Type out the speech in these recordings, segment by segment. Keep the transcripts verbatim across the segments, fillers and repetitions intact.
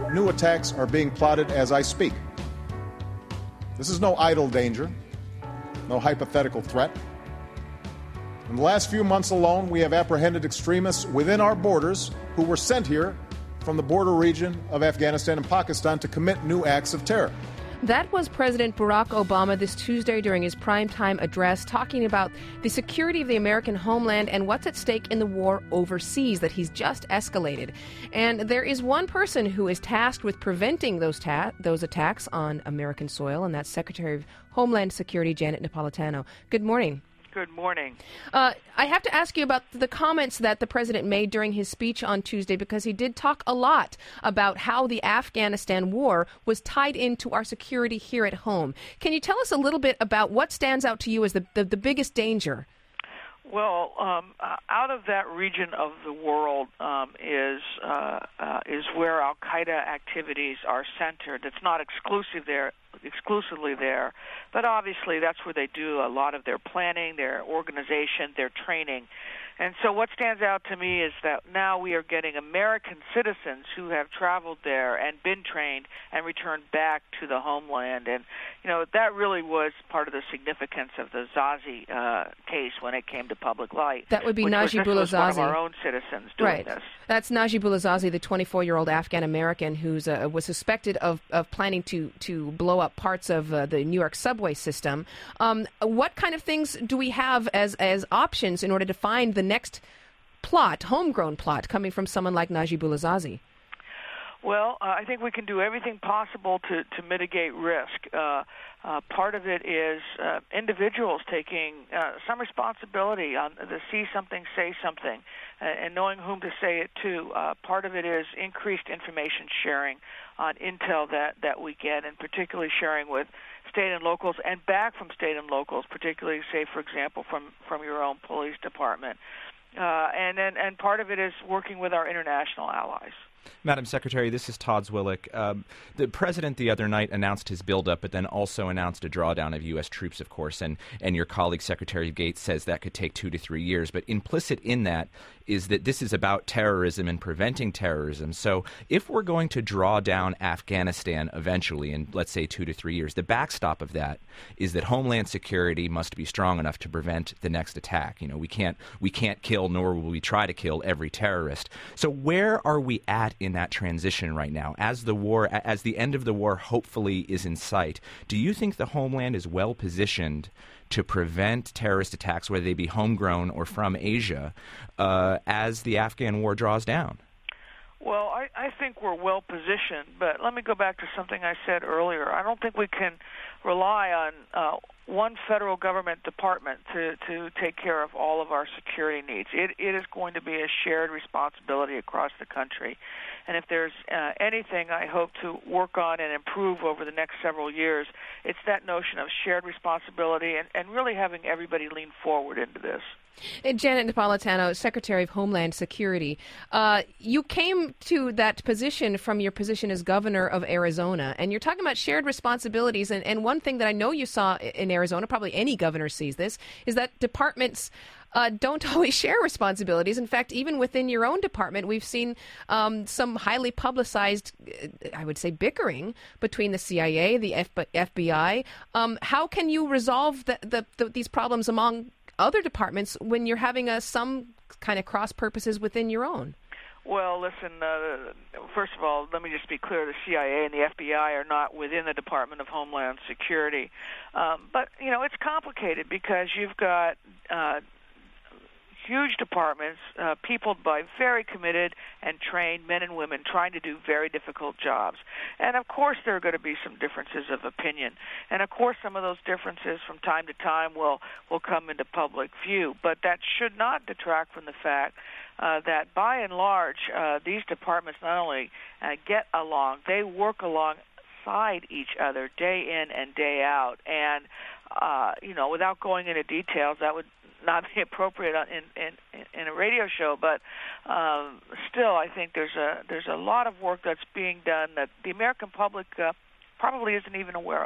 new attacks are being plotted as I speak. This is no idle danger, no hypothetical threat. In the last few months alone, we have apprehended extremists within our borders who were sent here from the border region of Afghanistan and Pakistan to commit new acts of terror. That was President Barack Obama this Tuesday during his primetime address, talking about the security of the American homeland and what's at stake in the war overseas that he's just escalated. And there is one person who is tasked with preventing those ta- those attacks on American soil, and that's Secretary of Homeland Security Janet Napolitano. Good morning. Good morning. Uh, I have to ask you about the comments that the president made during his speech on Tuesday, because he did talk a lot about how the Afghanistan war was tied into our security here at home. Can you tell us a little bit about what stands out to you as the, the, the biggest danger? Well, um, uh, out of that region of the world um, is uh, uh, is where Al Qaeda activities are centered. It's not exclusive there, exclusively there, but obviously that's where they do a lot of their planning, their organization, their training. And so what stands out to me is that now we are getting American citizens who have traveled there and been trained and returned back to the homeland. And, you know, that really was part of the significance of the Zazi uh, case when it came to public light. That would be Najibullah Zazi. One of Zazi. our own citizens doing Right. this. That's Najibullah Zazi, the twenty-four-year-old Afghan-American who uh, was suspected of, of planning to, to blow up parts of uh, the New York subway system. Um, what kind of things do we have as, as options in order to find the next plot, homegrown plot, coming from someone like Najibullah Zazi? Well, uh, I think we can do everything possible to, to mitigate risk. Uh, uh, part of it is uh, individuals taking uh, some responsibility on to see something, say something, uh, and knowing whom to say it to. Uh, part of it is increased information sharing on intel that, that we get, and particularly sharing with state and locals and back from state and locals, particularly, say, for example, from, from your own police department. Uh, and, and, and part of it is working with our international allies. Madam Secretary, this is Todd Zwillich. Um, the president the other night announced his buildup, but then also announced a drawdown of U S troops, of course, and, and your colleague Secretary Gates says that could take two to three years. But implicit in that is that this is about terrorism and preventing terrorism. So if we're going to draw down Afghanistan eventually in, let's say, two to three years, the backstop of that is that Homeland Security must be strong enough to prevent the next attack. You know, we can't we can't kill, nor will we try to kill every terrorist. So where are we at in that transition right now? As the war, as the end of the war hopefully is in sight, do you think the Homeland is well positioned to prevent terrorist attacks, whether they be homegrown or from Asia, uh, as the Afghan war draws down? Well, I, I think we're well positioned, but let me go back to something I said earlier. I don't think we can rely on uh, one federal government department to, to take care of all of our security needs. It, it is going to be a shared responsibility across the country. And if there's uh, anything I hope to work on and improve over the next several years, it's that notion of shared responsibility and, and really having everybody lean forward into this. And Janet Napolitano, Secretary of Homeland Security, uh, you came to that position from your position as governor of Arizona, and you're talking about shared responsibilities. And, and one thing that I know you saw in Arizona, probably any governor sees this, is that departments Uh, don't always share responsibilities. In fact, even within your own department, we've seen um, some highly publicized, I would say, bickering between the C I A, the F B I. Um, how can you resolve the, the, the, these problems among other departments when you're having a, some kind of cross purposes within your own? Well, listen, uh, first of all, let me just be clear. The C I A and the F B I are not within the Department of Homeland Security. Um, but, you know, it's complicated because you've got uh, huge departments, uh, peopled by very committed and trained men and women trying to do very difficult jobs. And, of course, there are going to be some differences of opinion. And, of course, some of those differences from time to time will, will come into public view. But that should not detract from the fact uh, that, by and large, uh, these departments not only uh, get along, they work alongside each other day in and day out. And, uh, you know, without going into details, that would not be appropriate in, in, in a radio show, but um, still, I think there's a there's a lot of work that's being done that the American public uh, probably isn't even aware of.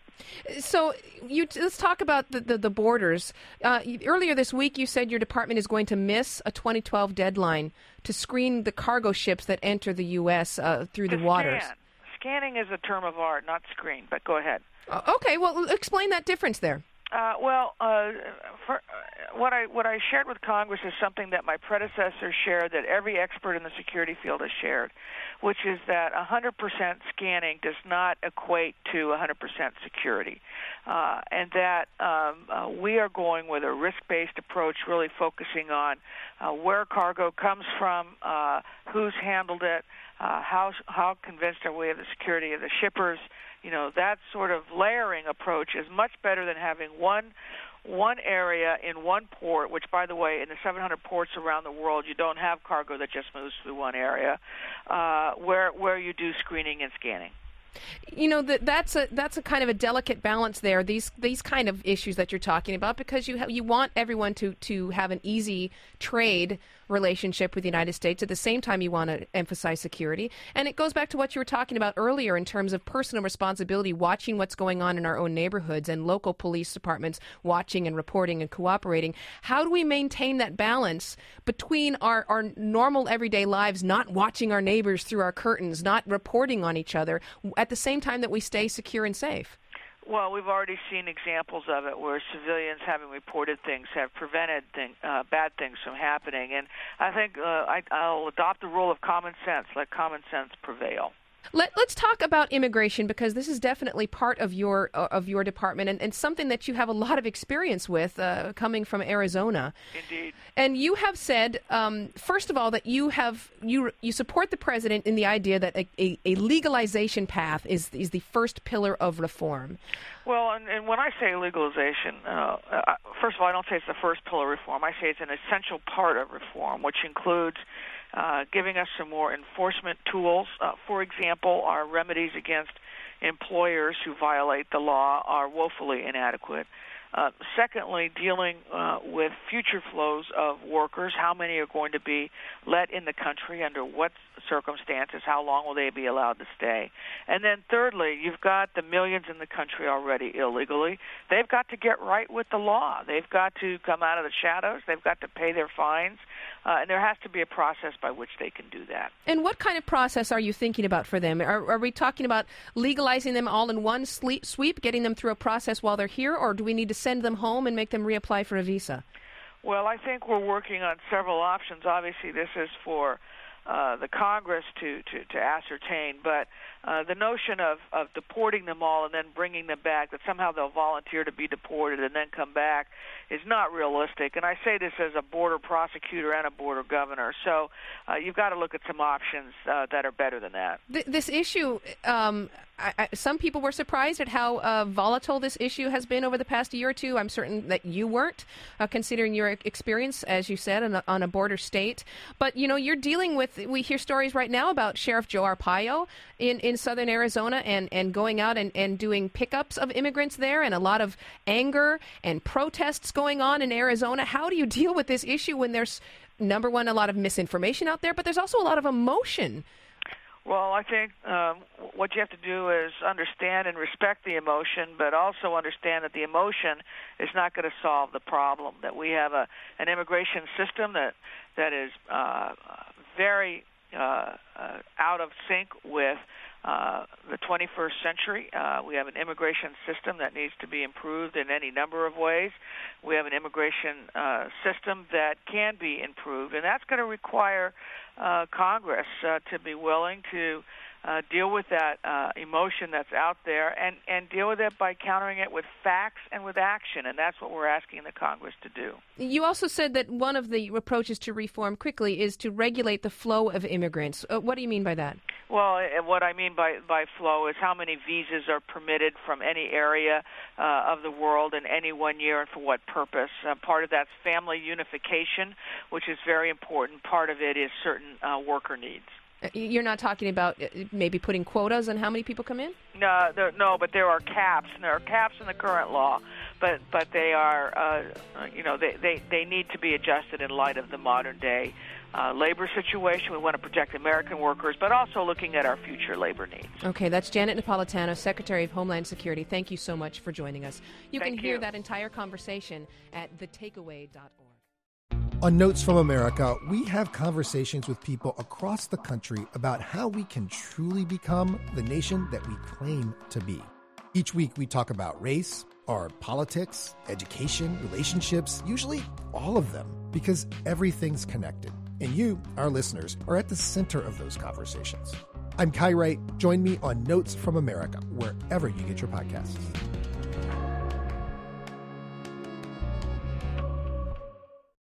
So you, let's talk about the, the, the borders. Uh, earlier this week, you said your department is going to miss a twenty twelve deadline to screen the cargo ships that enter the U S uh, through to the waters. Scan. Scanning is a term of art, not screen, but go ahead. Uh, okay, well, explain that difference there. Uh, well, uh, for, uh, what I what I shared with Congress is something that my predecessor shared, that every expert in the security field has shared, which is that one hundred percent scanning does not equate to one hundred percent security, uh, and that um, uh, we are going with a risk-based approach, really focusing on uh, where cargo comes from, uh, who's handled it, uh, how how convinced are we of the security of the shippers. You know, that sort of layering approach is much better than having one one area in one port, which, by the way, in the seven hundred ports around the world, you don't have cargo that just moves through one area, uh, where where you do screening and scanning. You know, that that's a that's a kind of a delicate balance there. These these kind of issues that you're talking about, because you have, you want everyone to to have an easy trade relationship with the United States. At the same time, you want to emphasize security. And it goes back to what you were talking about earlier in terms of personal responsibility, watching what's going on in our own neighborhoods, and local police departments watching and reporting and cooperating. How do we maintain that balance between our, our normal everyday lives, not watching our neighbors through our curtains, not reporting on each other, at the same time that we stay secure and safe? Well, we've already seen examples of it where civilians, having reported things, have prevented thing, uh, bad things from happening. And I think uh, I, I'll adopt the rule of common sense, let common sense prevail. Let, let's talk about immigration, because this is definitely part of your uh, of your department, and, and something that you have a lot of experience with, uh, coming from Arizona. Indeed. And you have said, um, first of all, that you have you you support the president in the idea that a, a, a legalization path is is the first pillar of reform. Well, and, and when I say legalization, uh, uh, first of all, I don't say it's the first pillar of reform. I say it's an essential part of reform, which includes Uh, giving us some more enforcement tools. Uh, for example, our remedies against employers who violate the law are woefully inadequate. Uh, secondly, dealing uh, with future flows of workers. How many are going to be let in the country, under what circumstances, how long will they be allowed to stay? And then thirdly, you've got the millions in the country already illegally. They've got to get right with the law. They've got to come out of the shadows. They've got to pay their fines. Uh, and there has to be a process by which they can do that. And what kind of process are you thinking about for them? Are, are we talking about legalizing them all in one sleep, sweep, getting them through a process while they're here, or do we need to send them home and make them reapply for a visa? Well, I think we're working on several options. Obviously, this is for uh, the Congress to, to, to ascertain, but uh, the notion of, of deporting them all and then bringing them back, that somehow they'll volunteer to be deported and then come back, is not realistic. And I say this as a border prosecutor and a border governor. So uh, you've got to look at some options uh, that are better than that. Th- this issue, um, I, I, some people were surprised at how uh, volatile this issue has been over the past year or two. I'm certain that you weren't, uh, considering your experience, as you said, on a, on a border state. But, you know, you're dealing with, we hear stories right now about Sheriff Joe Arpaio in, in southern Arizona and, and going out and, and doing pickups of immigrants there, and a lot of anger and protests going on in Arizona. How do you deal with this issue when there's, number one, a lot of misinformation out there, but there's also a lot of emotion? Well, I think um, what you have to do is understand and respect the emotion, but also understand that the emotion is not going to solve the problem, that we have a an immigration system that, that is uh, very uh, uh, out of sync with Uh, the twenty-first century. Uh, we have an immigration system that needs to be improved in any number of ways. We have an immigration uh, system that can be improved, and that's going to require uh, Congress uh, to be willing to uh, deal with that uh, emotion that's out there and, and deal with it by countering it with facts and with action, and that's what we're asking the Congress to do. You also said that one of the approaches to reform quickly is to regulate the flow of immigrants. Uh, what do you mean by that? Well, what I mean by, by flow is how many visas are permitted from any area uh, of the world in any one year and for what purpose. Uh, part of that's family unification, which is very important. Part of it is certain uh, worker needs. You're not talking about maybe putting quotas on how many people come in? No, there, no, but there are caps, and there are caps in the current law, but but they are, uh, you know, they, they, they need to be adjusted in light of the modern day uh, labor situation. We want to protect American workers, but also looking at our future labor needs. Okay, that's Janet Napolitano, Secretary of Homeland Security. Thank you so much for joining us. You Thank can hear you. that entire conversation at the takeaway dot org. On Notes from America, we have conversations with people across the country about how we can truly become the nation that we claim to be. Each week we talk about race, our politics, education, relationships, usually all of them, because everything's connected. And you, our listeners, are at the center of those conversations. I'm Kai Wright. Join me on Notes from America, wherever you get your podcasts.